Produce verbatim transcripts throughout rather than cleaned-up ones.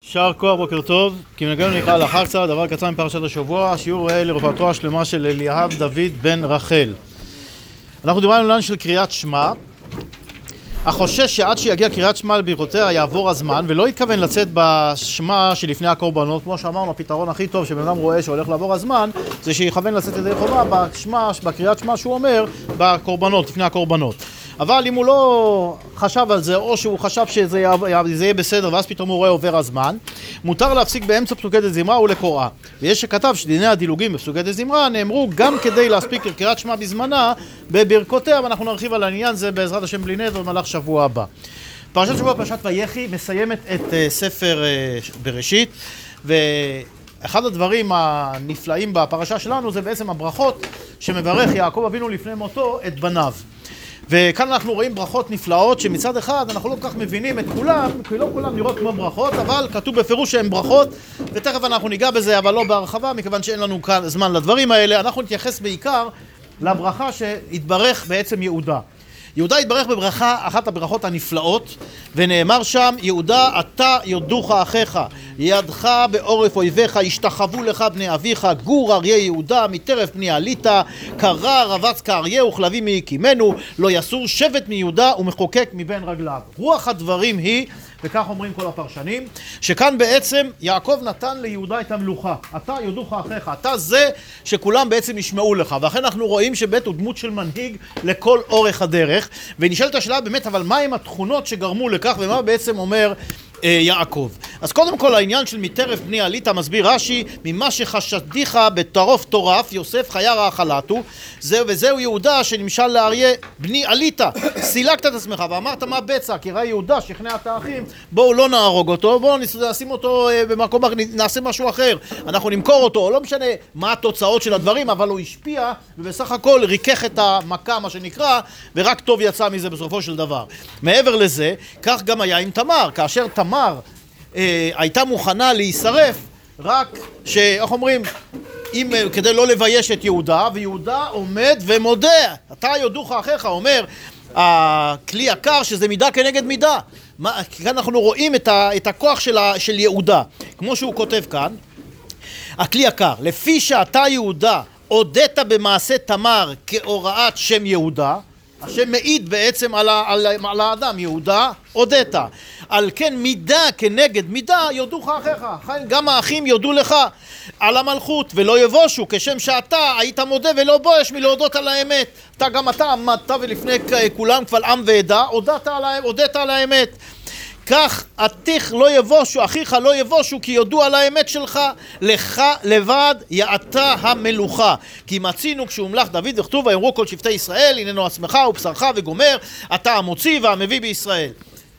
שער כוח, בוקר טוב, כי מנהגנו נקרא לאחר קצת, דבר קצר מפרשת השבוע, השיעור ראה לרפואתו השלמה של אליאב דוד בן רחל. אנחנו דיברנו לעניין של קריאת שמע, החושש שעד שיגיע קריאת שמע לברכותיה יעבור הזמן, ולא יתכוון לצאת בשמע שלפני הקורבנות, כמו שאמרנו, הפתרון הכי טוב שבן אדם רואה שהולך לעבור הזמן, זה שיכוון לצאת ידי חובה בשמע, בקריאת שמע שהוא אומר, בקורבנות, לפני הקורבנות. אבל אם הוא לא חשב על זה, או שהוא חשב שזה יהיה בסדר, ואז פתאום הוא רואה עובר הזמן, מותר להפסיק באמצע פסוקי דזמרה ולקוראה. ויש שכתב שדיני הדילוגים בפסוקי דזמרה נאמרו גם כדי להספיק קריאת שמע בזמנה בברכותיה, ואנחנו נרחיב על העניין זה בעזרת השם בלי נדר במהלך שבוע הבא. פרשת שבוע, פרשת ויחי, מסיימת את uh, ספר uh, בראשית, ואחד הדברים הנפלאים בפרשה שלנו זה בעצם הברכות שמברך יעקב אבינו לפני מותו את בניו. וכאן אנחנו רואים ברכות נפלאות שמצד אחד אנחנו לא כל כך מבינים את כולם, כי לא כולם נראות כמו ברכות, אבל כתוב בפירוש שהן ברכות, ותכף אנחנו ניגע בזה, אבל לא בהרחבה, מכיוון שאין לנו כאן זמן לדברים האלה. אנחנו נתייחס בעיקר לברכה שהתברך בעצם יהודה. יהודה התברך בברכה, אחת הברכות הנפלאות, ונאמר שם, יהודה אתה יודוך אחיך, ידך בעורף אויביך, ישתחוו לך בני אביך, גור אריה יהודה, מטרף פני עליתה, קרא רבץ כאריה וכלבים מיקימנו, לא יסור שבט מיהודה ומחוקק מבין רגליו. רוח הדברים היא, וכך אומרים כל הפרשנים, שכאן בעצם יעקב נתן ליהודה את המלוכה. אתה יודוך אחיך, אתה זה שכולם בעצם ישמעו לך. ואכן אנחנו רואים שבית הוא דמות של מנהיג לכל אורך הדרך. ונשאלת השאלה באמת, אבל מה הם התכונות שגרמו לכך, ומה בעצם אומר אה, יעקב? אז קודם כל העניין של מטרף בני עליתה, מסביר רש"י, ממה שחשדיך בטרוף טורף, יוסף חיירה החלטו, זה, וזהו יהודה שנמשל לאריה בני עליתה. סילקת את עצמך ואמרת מה בצע, כי ראה יהודה שכנע את האחים, בואו לא נהרוג אותו, בואו נשים אותו אה, במקום, נעשה משהו אחר, אנחנו נמכור אותו, לא משנה מה התוצאות של הדברים, אבל הוא השפיע, ובסך הכל ריקח את המכה, מה שנקרא, ורק טוב יצא מזה בסופו של דבר. מעבר לזה, כך גם היה עם תמר, כאשר תמר אה, הייתה מוכנה להישרף, רק ש... איך אומרים? אם, כדי לא לבייש את יהודה, ויהודה עומד ומודה, אתה יודוך אחיך, אומר, הכלי יקר שזה מידה כנגד מידה. מה, כאן אנחנו רואים את, ה, את הכוח של, ה, של יהודה, כמו שהוא כותב כאן, הכלי יקר, לפי שאתה יהודה הודית במעשה תמר כהוראת שם יהודה, השם מעיד בעצם על, ה, על, על האדם, יהודה הודית, על כן מידה כנגד מידה יודוך אחיך, גם האחים יודו לך על המלכות ולא יבושו, כשם שאתה היית מודה ולא בוש מלהודות על האמת. אתה גם אתה עמדת ולפני כולם קבל עם ועדה הודית על, הודית על האמת. כך עתיך לא יבושו, אחיך לא יבושו, כי יודו על האמת שלך, לך לבד יעתה המלוכה. כי מצינו כשהומלך דוד וכתוב, ויאמרו כל שבטי ישראל, הננו עצמך ובשרך וגומר, אתה המוציא והמביא בישראל.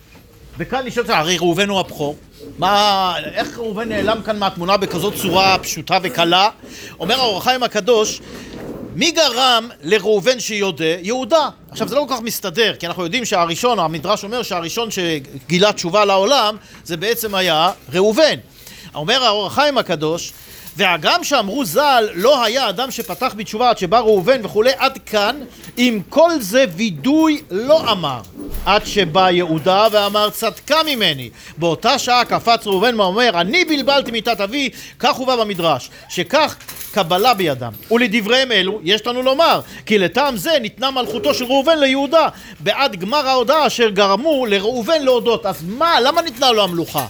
וכאן נשאלת, הרי ראובן הוא הבכור. מה, איך ראובן נעלם כאן מהתמונה בכזאת צורה פשוטה וקלה? אומר האור החיים הקדוש, מי גרם לראובן שיודה? יהודה. עכשיו זה לא כל כך מסתדר, כי אנחנו יודעים שהראשון, המדרש אומר שהראשון שגילה תשובה לעולם, זה בעצם היה ראובן. אומר האור החיים הקדוש, והגם שאמרו ז"ל, לא היה אדם שפתח בתשובה עד שבא ראובן וכולי, עד כאן, עם כל זה וידוי לא אמר. עד שבא יהודה ואמר צדקה ממני. באותה שעה קפץ ראובן ואומר, אני בלבלתי מיתת אבי, כך הובא במדרש, שכך קבלה בידם. ולדבריהם אלו יש לנו לומר, כי לטעם זה ניתנה מלכותו של ראובן ליהודה, בעד גמר ההודעה אשר גרמו לראובן להודות. אז מה, למה ניתנה לו המלוכה?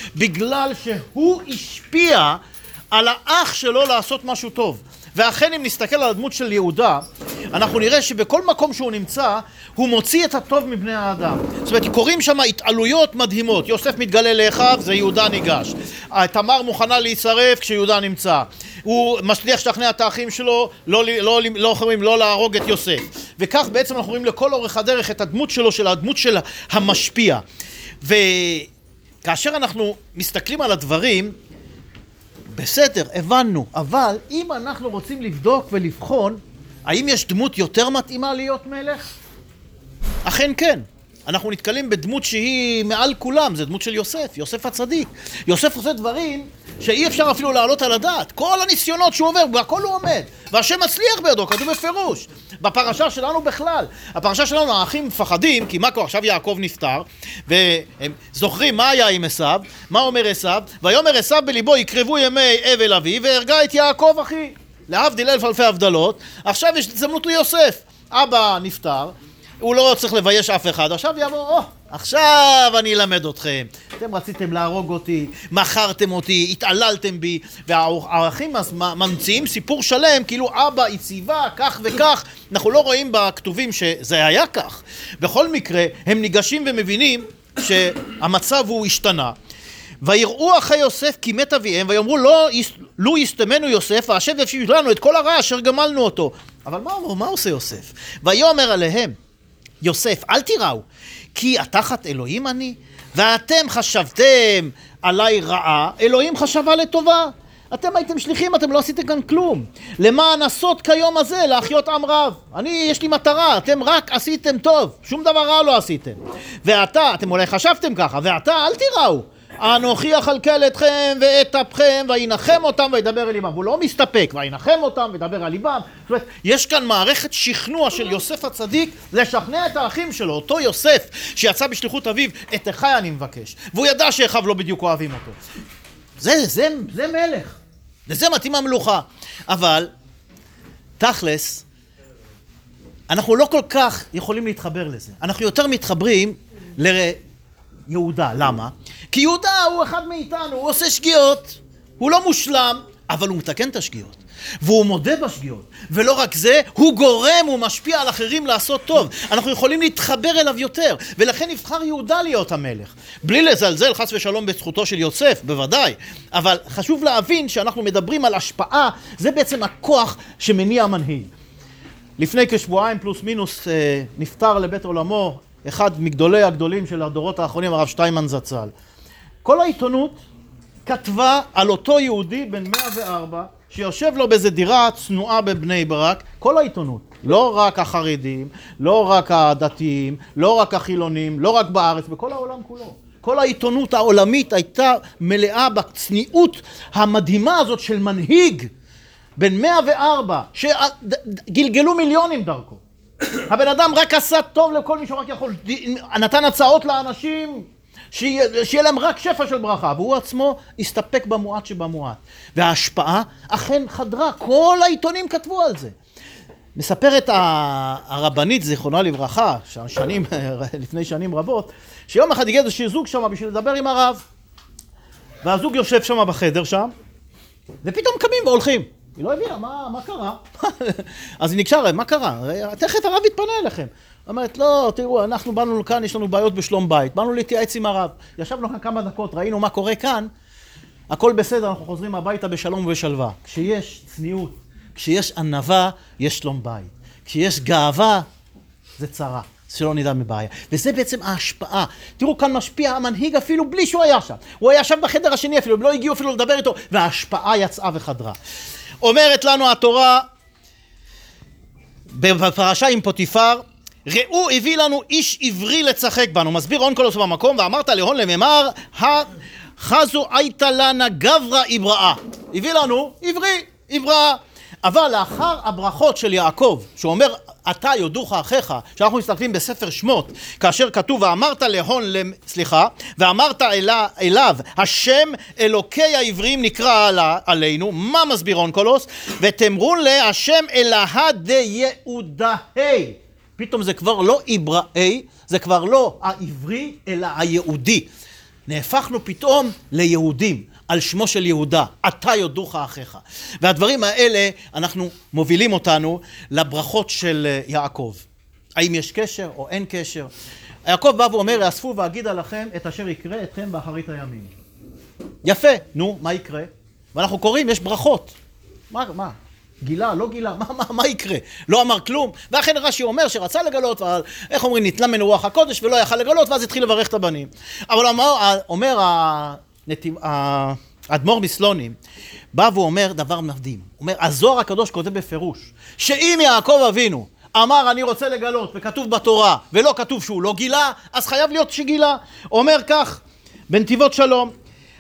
בגלל שהוא השפיע על האח שלו לעשות משהו טוב. ואכן אם נסתכל על הדמות של יהודה, אנחנו נראה שבכל מקום שהוא נמצא, הוא מוציא את הטוב מבני האדם. זאת אומרת, קוראים שם התעלויות מדהימות. יוסף מתגלה לאחיו, זה יהודה ניגש. תמר מוכנה להישרף כשיהודה נמצא. הוא משליח שכנע את האחים שלו, לא, לא, לא, לא, לא להרוג את יוסף. וכך בעצם אנחנו רואים לכל אורך הדרך את הדמות שלו, של הדמות של המשפיע. וכאשר אנחנו מסתכלים על הדברים, בסדר, הבנו, אבל אם אנחנו רוצים לבדוק ולבחון, האם יש דמות יותר מתאימה להיות מלך? אכן כן. אנחנו נתקלים בדמות שהיא מעל כולם, זה דמות של יוסף, יוסף הצדיק. יוסף עושה דברים שאי אפשר אפילו לעלות על הדעת. כל הניסיונות שהוא עובר, והכל הוא עומד. והשם מצליח בידו, כתוב בפירוש. בפרשה שלנו בכלל. הפרשה שלנו, האחים מפחדים, כי מה קורה? עכשיו יעקב נפטר, והם זוכרים מה היה עם עשיו, מה אומר עשיו, ויאמר עשיו בליבו, יקרבו ימי אבל אביו, והרגע את יעקב אחי. להבדיל אלף אלפי הבדלות. עכשיו יש הזדמנות ליוסף. אבא נפטר, הוא לא צריך לבייש אף אחד, עכשיו יבוא, או, עכשיו אני אלמד אתכם. אתם רציתם להרוג אותי, מכרתם אותי, התעללתם בי, והאחים ממציאים סיפור שלם, כאילו אבא הציווה כך וכך. אנחנו לא רואים בכתובים שזה היה כך. בכל מקרה, הם ניגשים ומבינים שהמצב הוא השתנה. ויראו אחי יוסף כי מת אביהם, ויאמרו לא, לו יסתמנו יוסף, והשב יפשיט לנו את כל הרע אשר גמלנו אותו. אבל מה, מה עושה יוסף? ויאמר עליהם, יוסף, אל תיראו, כי התחת אלוהים אני, ואתם חשבתם עליי רעה, אלוהים חשבה לטובה. אתם הייתם שליחים, אתם לא עשיתם כאן כלום. למען עשות כיום הזה להחיות עם רב. אני, יש לי מטרה, אתם רק עשיתם טוב, שום דבר רע לא עשיתם. ואתה, אתם אולי חשבתם ככה, ואתה אל תיראו. אנוכי אכלכל אתכם ואת אפכם וינחם אותם וידבר אל ליבם. הוא לא מסתפק, וינחם אותם וידבר על ליבם. זאת אומרת, יש כאן מערכת שכנוע של יוסף הצדיק לשכנע את האחים שלו, אותו יוסף שיצא בשליחות אביו, את אחי אני מבקש. והוא ידע שאחיו לא בדיוק אוהבים אותו. זה, זה, זה מלך. לזה מתאים המלוכה. אבל, תכלס, אנחנו לא כל כך יכולים להתחבר לזה. אנחנו יותר מתחברים ל... יהודה, למה? כי יהודה הוא אחד מאיתנו, הוא עושה שגיאות, הוא לא מושלם, אבל הוא מתקן את השגיאות, והוא מודה בשגיאות, ולא רק זה, הוא גורם, הוא משפיע על אחרים לעשות טוב. אנחנו יכולים להתחבר אליו יותר, ולכן נבחר יהודה להיות המלך, בלי לזלזל חס ושלום בזכותו של יוסף, בוודאי, אבל חשוב להבין שאנחנו מדברים על השפעה, זה בעצם הכוח שמניע המנהיג. לפני כשבועיים פלוס מינוס נפטר לבית עולמו, אחד מגדולי הגדולים של הדורות האחרונים, הרב שטיינמן זצ"ל. כל העיתונות כתבה על אותו יהודי בן מאה וארבע, שיושב לו באיזה דירה צנועה בבני ברק, כל העיתונות, לא רק החרדים, לא רק הדתיים, לא רק החילונים, לא רק בארץ, בכל העולם כולו. כל העיתונות העולמית הייתה מלאה בצניעות המדהימה הזאת של מנהיג בן מאה וארבע, שגלגלו מיליונים דרכו. הבן אדם רק עשה טוב לכל מי שרק יכול, נתן הצעות לאנשים שיהיה, שיהיה להם רק שפע של ברכה, והוא עצמו הסתפק במועט שבמועט. וההשפעה אכן חדרה, כל העיתונים כתבו על זה. מספרת הרבנית זיכרונה לברכה, שנים, לפני שנים רבות, שיום אחד הגיע איזשהו זוג שם בשביל לדבר עם הרב, והזוג יושב שם בחדר שם, ופתאום קמים והולכים. היא לא הבינה, מה, מה קרה? אז היא ניגשה, מה קרה? תכף הרב יתפנה אליכם. אומרת, לא, תראו, אנחנו באנו לכאן, יש לנו בעיות בשלום בית. באנו להתייעץ עם הרב. ישבנו כאן כמה דקות, ראינו מה קורה כאן. הכל בסדר, אנחנו חוזרים הביתה בשלום ובשלווה. כשיש צניעות, כשיש ענווה, יש שלום בית. כשיש גאווה, זה צרה. שלא נדע מבעיה. וזה בעצם ההשפעה. תראו, כאן משפיע המנהיג אפילו בלי שהוא היה שם. הוא היה שם בחדר השני אפילו, לא הגיעו אפילו לדבר איתו, וההשפעה יצאה וחדרה. אומרת לנו התורה בפרשה עם פוטיפר, ראו הביא לנו איש עברי לצחק בנו. מסביר אונקלוס במקום, ואמרת להון לממר, חזו הייתה לנה גברה עבראה. הביא לנו עברי, עבראה. אבל לאחר הברכות של יעקב, שאומר אתה יודוך אחיך, שאנחנו מסתכלים בספר שמות, כאשר כתוב ואמרת להון, סליחה, ואמרת אלה, אליו, השם אלוקי העברים נקרא עלה, עלינו, מה מסביר אונקלוס? ותאמרון לה השם אלוה דיהודהי. פתאום זה כבר לא עבראי, זה כבר לא העברי, אלא היהודי. נהפכנו פתאום ליהודים. על שמו של יהודה, אתה יודוך אחיך. והדברים האלה, אנחנו מובילים אותנו לברכות של יעקב. האם יש קשר או אין קשר? יעקב בא ואומר, יאספו ואגידה לכם את אשר יקרה אתכם באחרית הימים. יפה, נו, מה יקרה? ואנחנו קוראים, יש ברכות. מה, מה? גילה, לא גילה, מה, מה, מה יקרה? לא אמר כלום. ואכן רש"י אומר שרצה לגלות, אבל איך אומרים, נתלה ממנו רוח הקודש ולא יכל לגלות, ואז התחיל לברך את הבנים. אבל אומר, אומר האדמו"ר מסלונים, בא והוא אומר דבר מדהים. הוא אומר, הזוהר הקדוש כותב בפירוש, שאם יעקב אבינו אמר אני רוצה לגלות וכתוב בתורה ולא כתוב שהוא לא גילה, אז חייב להיות שגילה. אומר כך בנתיבות שלום,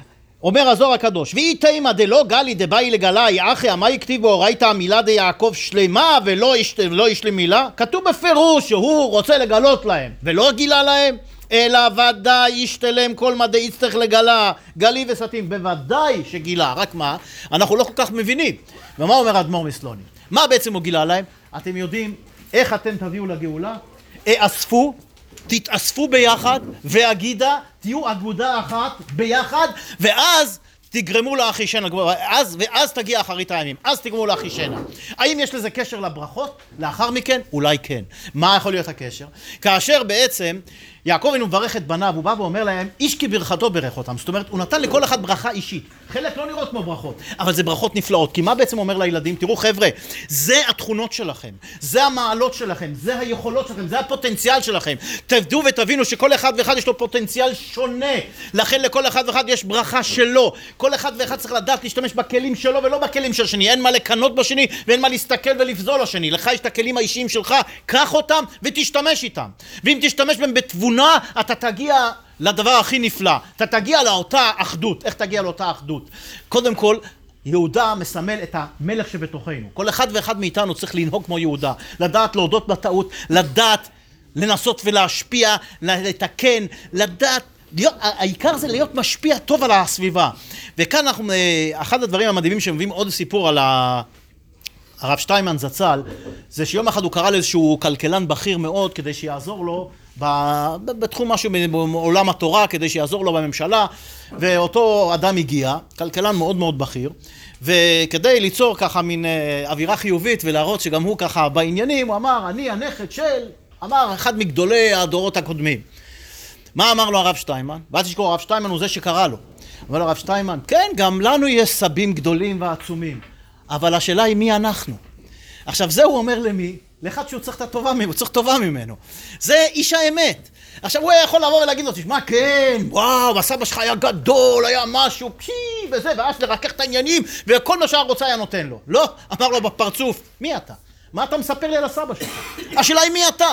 אומר הזוהר הקדוש, ואי תימא דלא גלי דבאי לגלה אחי מה יכתיב באורייתא המילה דיעקב שלמה ולא לא יש לי מילה? כתוב בפירוש שהוא רוצה לגלות להם ולא גילה להם, אלא ודאי ישתלם כל מה דאיצטרך לגלה, גלי וסתים, בוודאי שגילה. רק מה? אנחנו לא כל כך מבינים. ומה אומר אדמו"ר מסלוני? מה בעצם הוא גילה להם? אתם יודעים איך אתם תביאו לגאולה? אספו, תתאספו ביחד, והגידה, תהיו אגודה אחת ביחד, ואז תגרמו לאחישנה, אז, ואז תגיע אחרית הימים, אז תגרמו לאחישנה. האם יש לזה קשר לברכות? לאחר מכן? אולי כן. מה יכול להיות הקשר? כאשר בעצם יעקב אבינו מברך את בניו, הוא בא ואומר להם, איש כברכתו ברך אותם. זאת אומרת, הוא נתן לכל אחד ברכה אישית. חלק לא נראות כמו ברכות, אבל זה ברכות נפלאות. כי מה בעצם אומר לילדים? תראו חבר'ה, זה התכונות שלכם, זה המעלות שלכם, זה היכולות שלכם, זה הפוטנציאל שלכם. תדעו ותבינו שכל אחד ואחד יש לו פוטנציאל שונה. לכן לכל אחד ואחד יש ברכה שלו. כל אחד ואחד צריך לדעת להשתמש בכלים שלו ולא בכלים של השני. אין מה לקנות בשני ואין מה להסתכל ולפזול לשני. לך יש את הכלים האישיים שלך, קח אותם ותשתמש איתם. ואם תשתמש בהם בתבונה, אתה תגיע לדבר הכי נפלא. אתה תגיע לאותה אחדות. איך תגיע לאותה אחדות? קודם כל, יהודה מסמל את המלך שבתוכנו. כל אחד ואחד מאיתנו צריך לנהוג כמו יהודה. לדעת להודות בטעות, לדעת לנסות ולהשפיע, לתקן, לדעת להיות, העיקר זה להיות משפיע טוב על הסביבה. וכאן אנחנו, אחד הדברים המדהימים שמביאים עוד סיפור על ה... הרב שטיינמן זצ"ל, זה שיום אחד הוא קרא לאיזשהו כלכלן בכיר מאוד כדי שיעזור לו בתחום משהו בעולם התורה, כדי שיעזור לו בממשלה, ואותו אדם הגיע, כלכלן מאוד מאוד בכיר, וכדי ליצור ככה מין אווירה חיובית ולהראות שגם הוא ככה בעניינים, הוא אמר, אני הנכד של, אמר אחד מגדולי הדורות הקודמים. מה אמר לו הרב שטיינמן? ואז תשכור, הרב שטיינמן הוא זה שקרא לו. אמר לו הרב שטיינמן, כן, גם לנו יש סבים גדולים ועצומים, אבל השאלה היא מי אנחנו. עכשיו זה הוא אומר למי? לאחד שהוא צריך את הטובה ממנו, הוא צריך טובה ממנו. זה איש האמת. עכשיו הוא היה יכול לבוא ולהגיד לו, תשמע, כן, וואו, הסבא שלך היה גדול, היה משהו, פשי, וזה, ואז לרכך את העניינים, וכל מה שהרוצה היה נותן לו. לא, אמר לו בפרצוף, מי אתה? מה אתה מספר לי על הסבא שלך? השאלה היא מי אתה?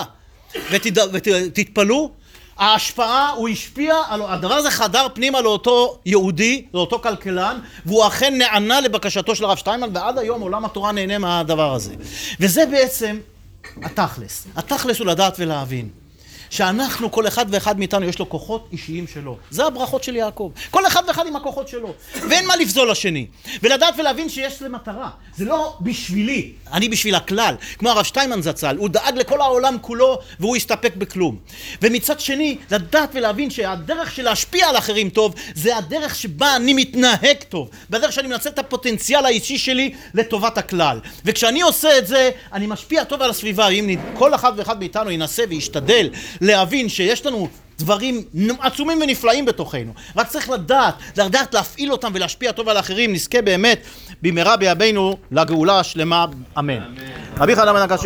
ותתפלו, ההשפעה, הוא השפיע, הדבר הזה חדר פנימה לאותו יהודי, לאותו כלכלן, והוא אכן נענה לבקשתו של הרב שטיינמן, ועד היום עולם התורה נהנה מהדבר הזה. וזה בעצם התכלס. התכלס הוא לדעת ולהבין. שאנחנו, כל אחד ואחד מאיתנו יש לו כוחות אישיים שלו. זה הברכות של יעקב. כל אחד ואחד עם הכוחות שלו. ואין מה לפזול לשני. ולדעת ולהבין שיש זה מטרה. זה לא בשבילי, אני בשביל הכלל. כמו הרב שטיינמן זצ"ל, הוא דאג לכל העולם כולו והוא הסתפק בכלום. ומצד שני, לדעת ולהבין שהדרך של להשפיע על אחרים טוב, זה הדרך שבה אני מתנהג טוב. בדרך שאני מנצל את הפוטנציאל האישי שלי לטובת הכלל. וכשאני עושה את זה, אני משפיע טוב על הסביבה. אם כל אחד ואחד מאיתנו ינסה וישתדל להבין שיש לנו דברים עצומים ונפלאים בתוכנו, רק צריך לדעת, לדעת להפעיל אותם ולהשפיע טוב על האחרים, נזכה באמת במהרה בימינו לגאולה השלמה, אמן. רבי חנן בן עקשיא